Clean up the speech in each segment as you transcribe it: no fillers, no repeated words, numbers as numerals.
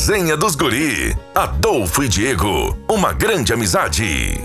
Resenha dos Guri, Adolfo e Diego, uma grande amizade.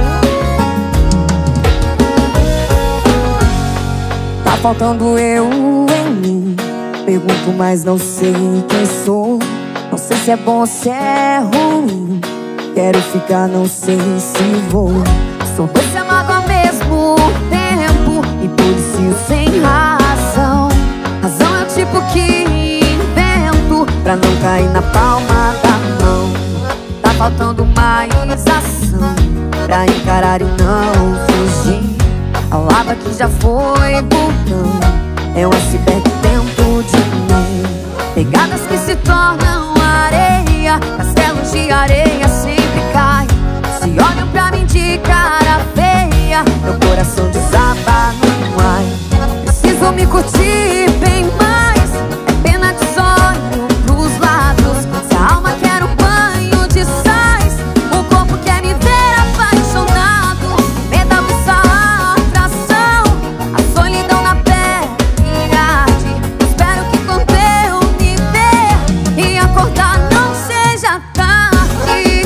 Tá faltando eu em mim. Pergunto, mas não sei quem sou. Não sei se é bom ou se é ruim. Quero ficar, não sei se vou. Sou doce e amargo ao mesmo tempo, e policio sem razão. Razão é o tipo que invento pra não cair na palma da mão. Tá faltando mais ação pra encarar e não fugir. A lava que já foi vulcão é um iceberg dentro de mim. Pegadas que se tornam areia, castelos de areia sempre caem. Se olham pra mim de cara feia, meu coração desaba no ar. Preciso me curtir bem mais. É pena de sonho pros lados. Se a alma quer um banho de sais, o corpo quer me ver apaixonado. Medo aguçar a atração, a solidão na pele arde. Espero que quando eu me ver e acordar não seja tarde.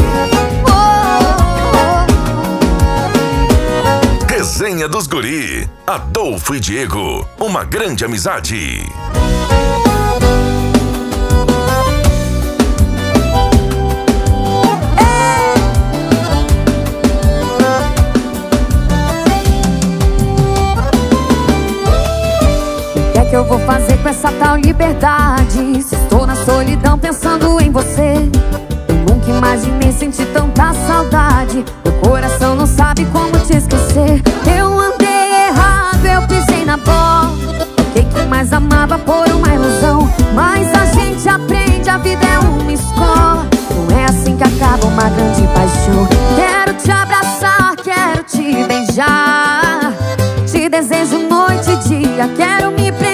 Resenha dos Guri, Adolfo e Diego, uma grande amizade. O que é que eu vou fazer com essa tal liberdade? Se estou na solidão pensando em você. Eu nunca imaginei sentir tanta saudade. Meu coração não sabe como te esquecer. Eu andei errado, eu pisei na bola. Quem mais amava por uma ilusão. Mas a gente aprende, a vida é uma escola. Não é assim que acaba uma grande paixão. Quero te abraçar, quero te beijar. Te desejo noite e dia, quero me